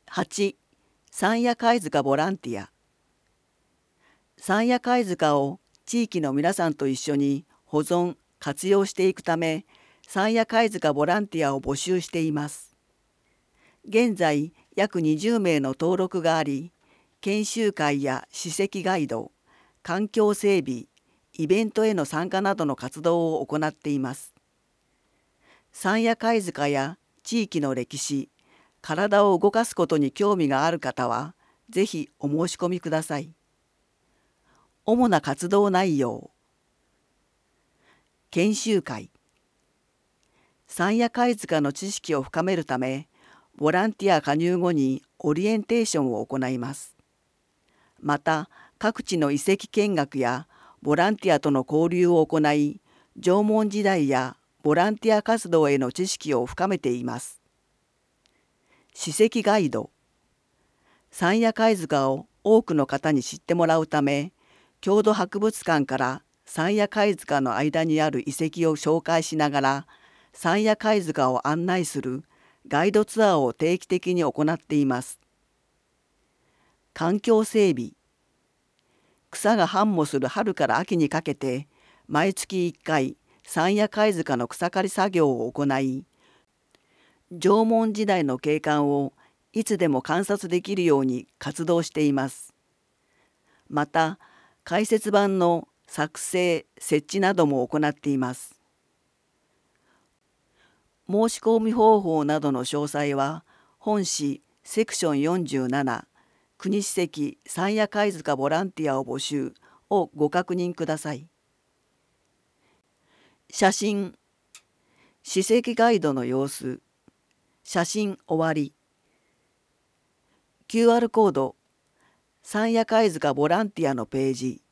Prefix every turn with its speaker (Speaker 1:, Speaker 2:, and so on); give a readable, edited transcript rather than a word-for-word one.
Speaker 1: 8、山谷貝塚ボランティア。山谷貝塚を地域の皆さんと一緒に保存・活用していくため、山谷貝塚ボランティアを募集しています。現在、約20名の登録があり、研修会や史跡ガイド、環境整備、イベントへの参加などの活動を行っています。山谷貝塚や地域の歴史、体を動かすことに興味がある方は、ぜひお申し込みください。主な活動内容。研修会。山谷貝塚の知識を深めるため、ボランティア加入後にオリエンテーションを行います。また、各地の遺跡見学やボランティアとの交流を行い、縄文時代やボランティア活動への知識を深めています。史跡ガイド。山谷貝塚を多くの方に知ってもらうため、郷土博物館から山谷貝塚の間にある遺跡を紹介しながら、山谷貝塚を案内するガイドツアーを定期的に行っています。環境整備。草が繁茂する春から秋にかけて、毎月1回、山谷貝塚の草刈り作業を行い、縄文時代の景観をいつでも観察できるように活動しています。また、解説版の作成・設置なども行っています。申し込み方法などの詳細は、本誌セクション47、国史跡山谷貝塚ボランティアを募集をご確認ください。写真。史跡ガイドの様子。写真終わり。QR コード。山谷貝塚ボランティアのページ。